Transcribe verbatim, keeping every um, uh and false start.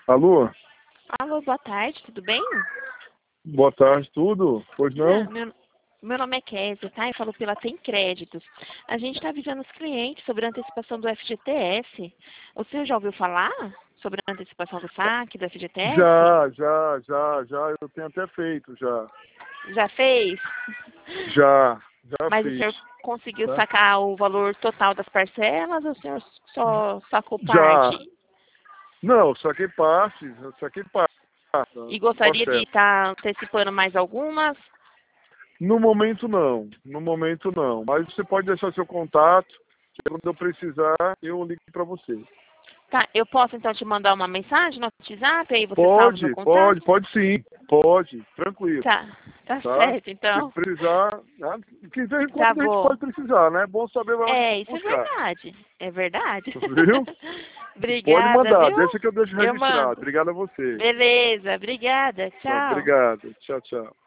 Alô? Alô, boa tarde, tudo bem? Boa tarde, tudo? Pois não? Ah, meu, meu nome é Kézia, tá? Eu falo pela Tem Créditos. A gente está avisando os clientes sobre a antecipação do F G T S. O senhor já ouviu falar sobre a antecipação do saque, do F G T S? Já, já, já, já, eu tenho até feito, já. Já fez? Já, já Mas o fiz. senhor conseguiu Tá? sacar o valor total das parcelas ou o senhor só sacou Já. parte? Não, saquei parte, eu saquei parte. E Do gostaria de processo. estar antecipando mais algumas? No momento não, no momento não. Mas você pode deixar seu contato, que quando eu precisar, eu ligo para você. Tá, eu posso então te mandar uma mensagem no WhatsApp, aí você salva o meu Pode, pode, contato? pode sim, pode, tranquilo, Tá, tá tá? certo, Se então. precisar, né? Que de vez em Tá quando a gente bom. pode precisar, né? É bom saber onde É, isso é buscar, verdade. É verdade. viu? Pode Obrigada, mandar, viu? deixa que eu deixo Eu registrado. mando. Obrigado a você. Beleza, obrigada. Tá, Tchau. obrigado. Tchau, tchau.